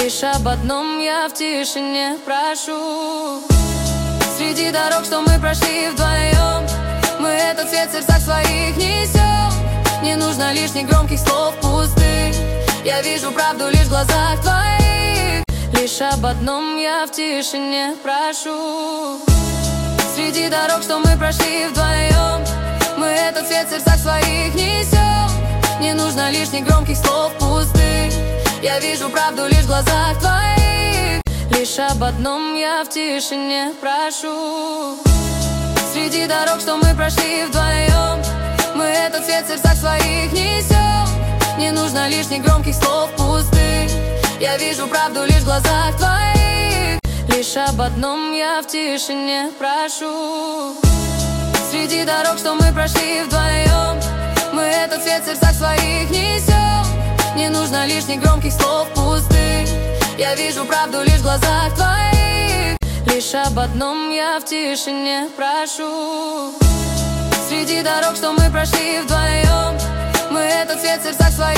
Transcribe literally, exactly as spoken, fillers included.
Лишь об одном я в тишине прошу. Среди дорог, что мы прошли вдвоем, мы этот свет в сердцах своих несем. Не нужно лишних громких слов пустых, я вижу правду лишь в глазах твоих. Лишь об одном я в тишине прошу. Среди дорог, что мы прошли вдвоем, мы этот свет в сердцах своих несем. Не нужно лишних громких слов пустых, я вижу правду лишь в глазах твоих. Лишь об одном я в тишине прошу. Среди дорог, что мы прошли вдвоем, мы этот свет в сердцах своих несем. Не нужно лишних громких слов пустых, я вижу правду лишь в глазах твоих. Лишь об одном я в тишине прошу. Среди дорог, что мы прошли вдвоем, мы этот свет в сердцах своих несем. Не нужно лишних громких слов пустых, я вижу правду лишь в глазах твоих. Лишь об одном я в тишине прошу. Среди дорог, что мы прошли вдвоем, мы этот свет в сердцах своих